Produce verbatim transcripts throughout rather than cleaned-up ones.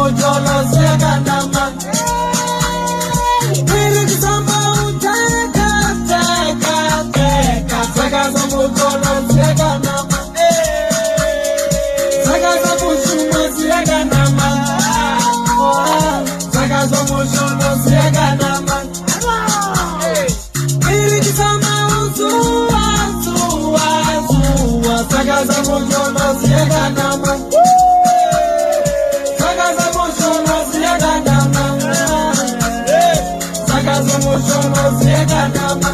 mojolo siyaganama. Lyrics sama uteka teka teka. Sakaza mojolo siyaganama. Sakaza mushuma siyaganama. Sakaza mojolo siyaganama. Lyrics sama uzuwa zuwa zuwa. Sakaza mojolo siyaganama. Sakaza mojolo siyaganama. Sakaza mojolo siyaganama.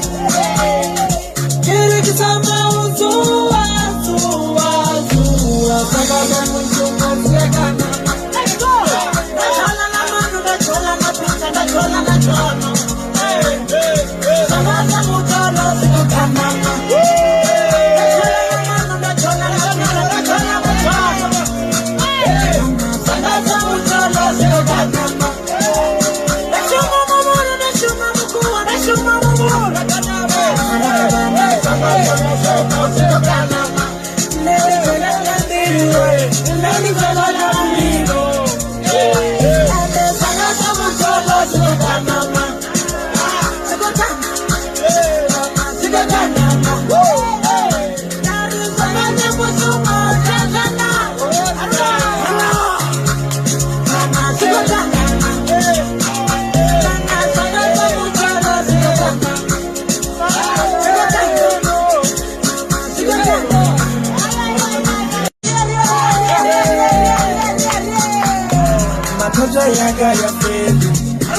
Lyrics sama uzuwa zuwa zuwa. Sakaza mojolo siyaganama. Matata yaga ya feli,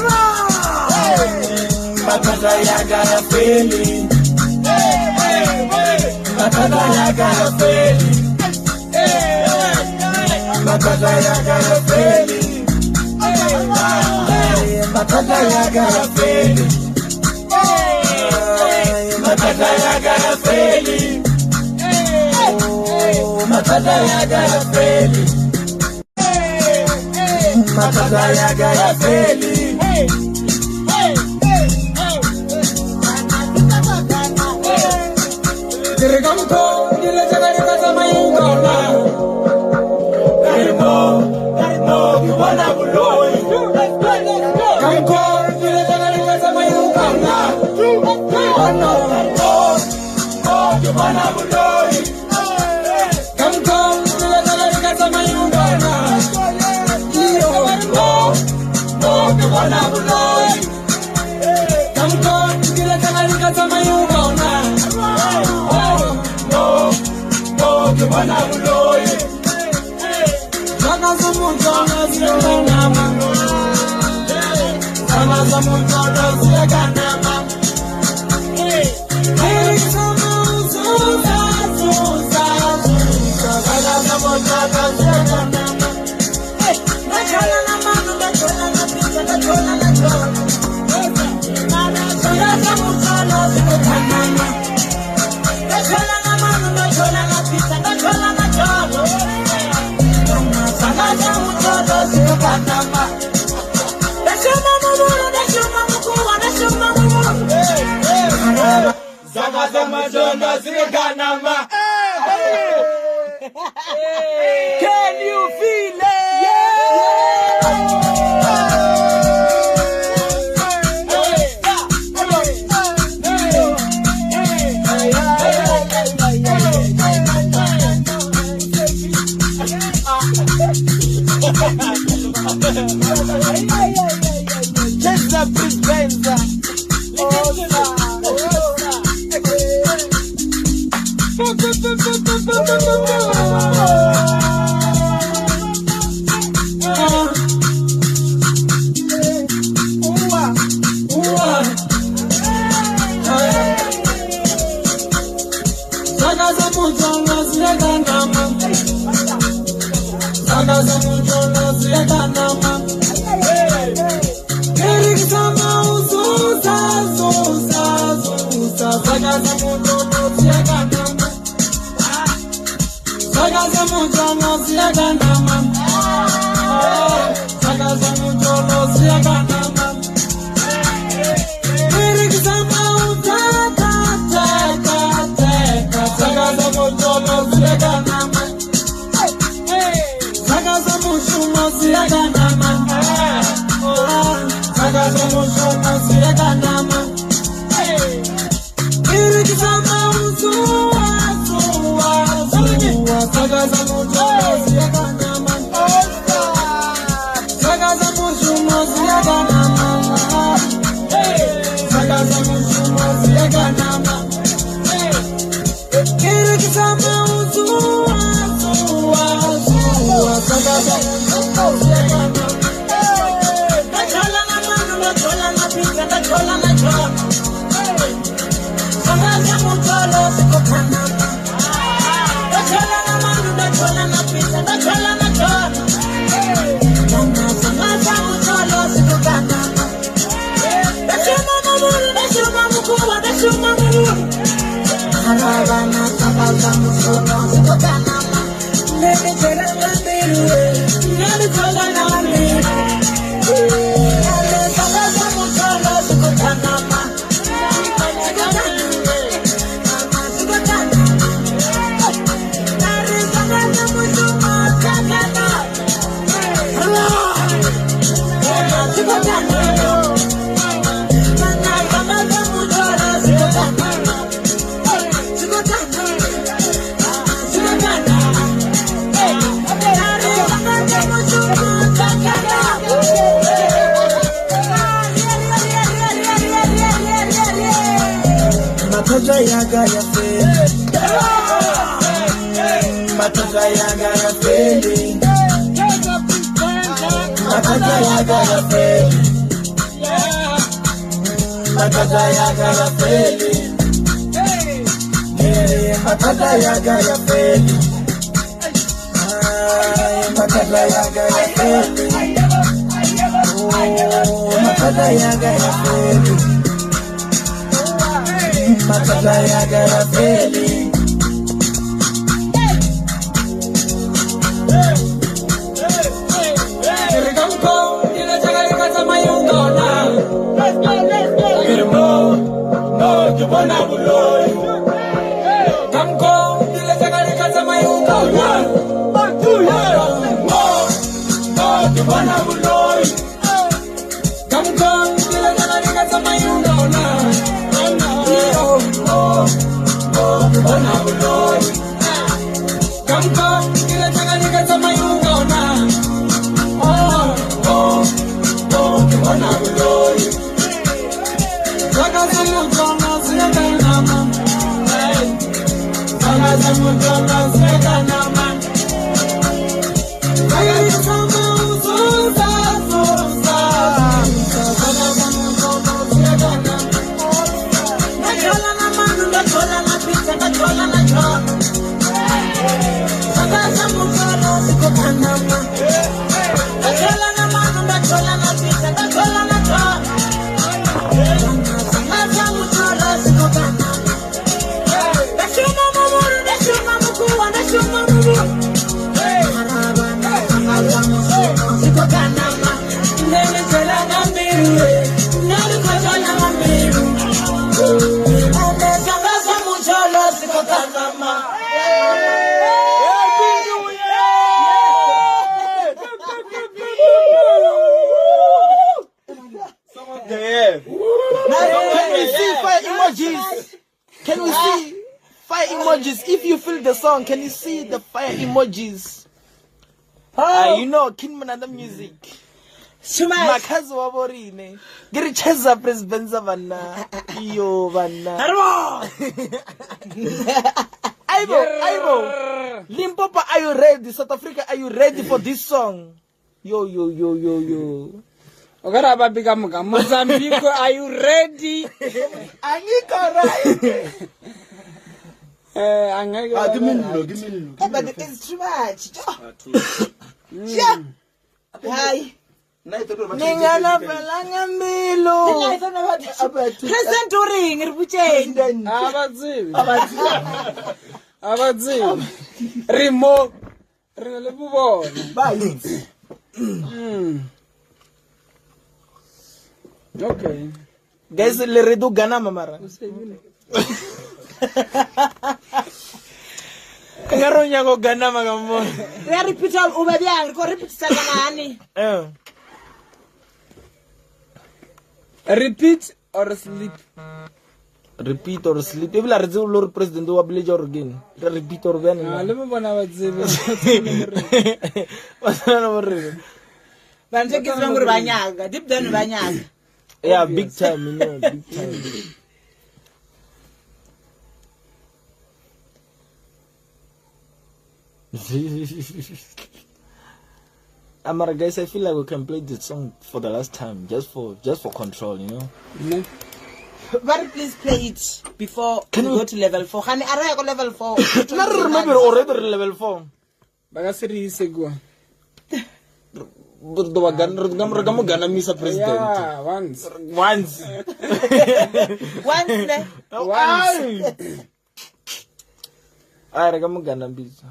matata yaga ya feli, matata yaga ya feli, matata yaga ya feli, matata yaga ya feli, matata yaga ya feli, matata yaga ya feli. Matata yaga ya feli. Hey, hey, hey, hey. Dirigamko, dile jagari kaza mayungona. Karimo, karimo, kiwana buloi. Kamko, dile jagari kaza mayungona. Ono, karimo, kiwana buloi. Kamko, dile jagari kaza mayungona. Wana buloi, kamko kila kanali kama yungona. Oh no, no, wana buloi. Sana zamunjona siyaganama. Sana zamunjona siyaganama. Hey, sama zuza zuza zuza. Sana zamunjona siyaganama. Hey, nachala na mano, nachala na pizza, nachala na cholo. Sakaza mojolo siyaganama. Nachala na mano, nachala na pizza, nachala na cholo. Sakaza mojolo siyaganama. Nashuma mumuru, nashuma mukua, nashuma mumuru. Sakaza mojolo siyaganama. Can you feel it? Jenza Benza. Sakaza mojolo siyaganama. Sakaza mojolo siyaganama. Lyrics sama uzuza zuza zuza. Sakaza mojolo siyaganama. Sakaza mojolo siyaganama. Sakaza mojolo siyaganama. Lyrics sama uteka teka teka. Sakaza mojolo siyaganama. Sakaza mushuma siyaganama. Can you see the fire emojis? Oh. Uh, you know, Kinman and the music. Makazi wa borine. Giri cheza presbenza vanna. Iyo vanna. Aibo, Aibo. Limpopo, are you ready? South Africa, are you ready for this song? Yo, yo, yo, yo, yo. Mozambique, are you ready? Angiko, right? Uh, I'm gonna uh, give me no, give me no. But it's too much. Yeah. Hi. Ningana velanga milo. Present ring ribuche. Abazivi. Abazivi. Abazivi. Remo. Rele bubona. Bye. Mm. Okay. Guys, le redu gana mamara. Ngaronya go gana magambo. Re repeat o ba bya go repeat sa ngani. Eh. Repeat or sleep. Repeat or sleep. Ebile re tse lo president wa village or again. Re repeat or bya Ah, nna. le mo bona ba tsebe. Wasana mo re. Bantse ke tsang gore ba nyaga, deep down ba nyaga. Yeah, big time, you know, big time. Amara guys, I feel like we can play this song for the last time, just for just for control, you know. No. But please play it before Can we we- go to level four. Can I go level four? Now remember already level four. Ba ka se re ise kwa. But the wagan, remember gamo gana Mister President. Yeah, once. Once. Once ne. Once. Ay, gamo gana Mister.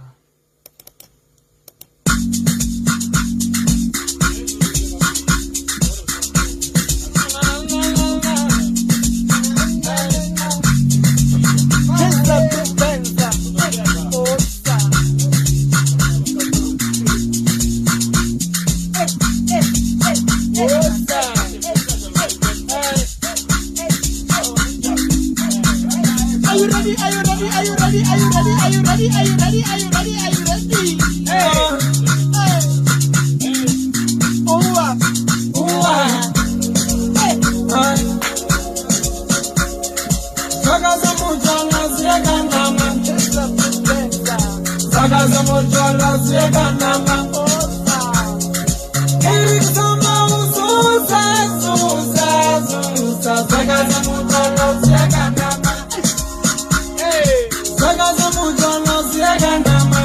Are you ready? Are you ready? Are you ready? Are you ready? Are you ready? Are you ready? Are you ready? Are you ready? Hey. Hey. Owa. Owa. Hey. Sakaza mujala ziyeka nama. Sakaza mujala ziyeka nama. Irisama uzuza, zuza, zuza. Sakaza mujala ziyeka nama. Sakaza mujala ziyeka nama.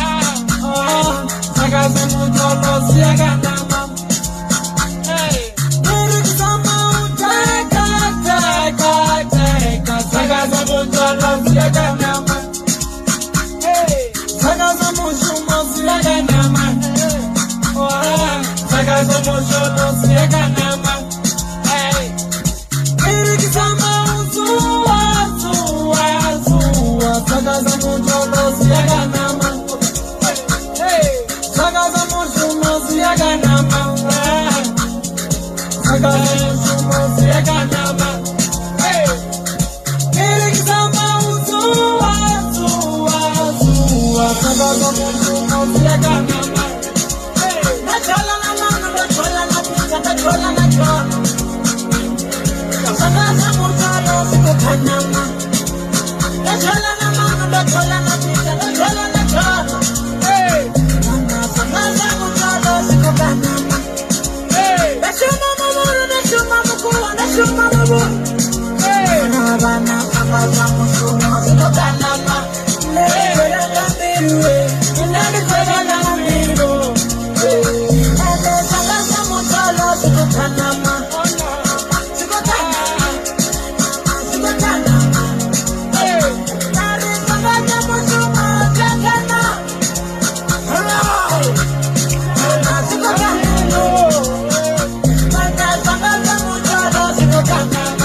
Sakaza mujala ziyeka nama. Irisama uteka, teka, teka. Sakaza mujala ziyeka nama. Sakaza mujuma ziyeka nama. Sakaza mujala ziyeka nama. Irisama uzuwa, zuwa, zuwa. Sakaza mujala ziyeka nama. Sakaza mujuma ziyeka nama. Sakaza mujuma ziyeka nama. Irisama uzuwa, zuwa, zuwa. Sakaza mujuma ziyeka nama. Nachola na mama, nachola na pizza, nachola na chola. Sakaza mujalo siko kanama. Nachola na mama, nachola na pizza, nachola na chola. Sakaza mujalo siko kanama. Nashuma maburu, nashuma mukuru, nashuma maburu. Bana sakaza mujalo siko kanama. Nere kambiru, nere kambiru. Sakaza mujalo siko kanama. Siko kanama. Siko kanama. Nare sakaza mujalo jakana. Siko kanama. Nare sakaza mujalo siko kanama.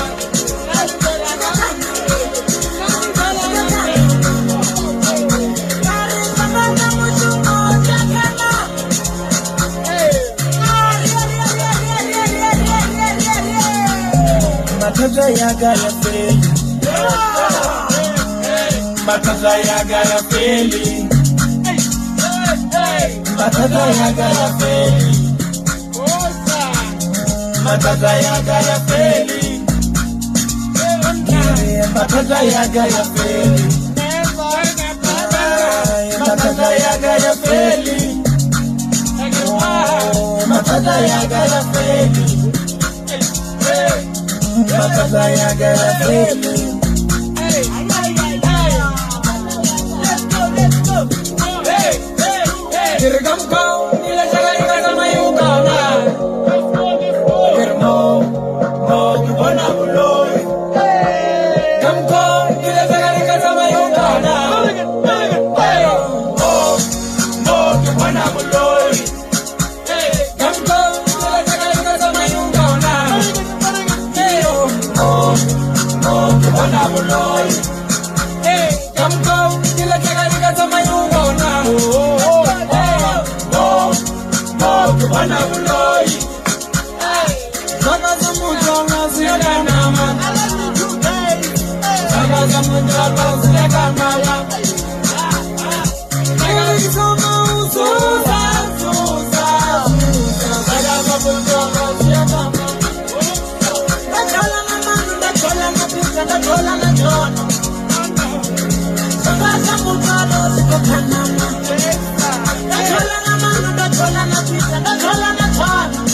Mataza yaga ya feli. Mataza yaga ya feli. Mataza yaga ya feli. Mataza yaga ya feli. Mataza yaga ya feli. Mataza yaga ya feli. Mataza yaga ya feli. Mataza yaga ya feli. Kirgamko, nila jaga sama yugana. Kirmo, mo kibona muloi. Gamko, nila jaga sama yugana. Mo, mo kibona muloi. Gamko, nila jaga sama yugana. Mo, mo kibona muloi. Gamko, nila jaga sama yugana. Wana buloi Zaka za mutanga zileka nama Zaka za mutanga zileka nama Zaka uzuza Zuza Zaka za mutanga zileka nama Ndachola na manu, ndachola na pizza, ndachola na jono. Zaka za mutalo ziko kanama. Ndachola na manu, ndachola na pizza, ndachola na jono.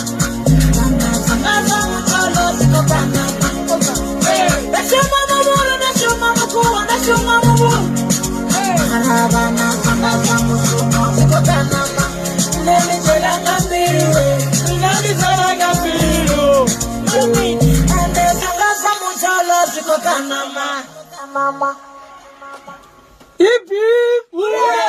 Zaka za mutalo ziko kanama. Ndashuma maburu, ndashuma mkuwa, ndashuma maburu. Harabana, zaka za mutalo ziko kanama. Nene chola na mbiru, Nani zara gafiru ande zaka za mutalo ziko kanama. Mama. Hip hip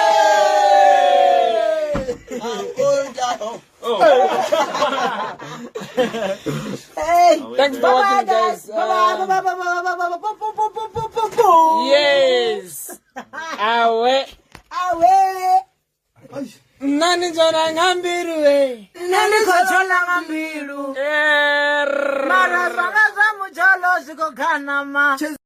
Hey. Thanks for Bye-bye, watching, guys. Bye-bye, Um, bye-bye, bye-bye, bye-bye, bye-bye, bye-bye, bye-bye. Yes. Awe. Awe. Nani jona ngambiru we. Nani kochola ngambiru. Er. Mara zanga za mujalo ziko kanama.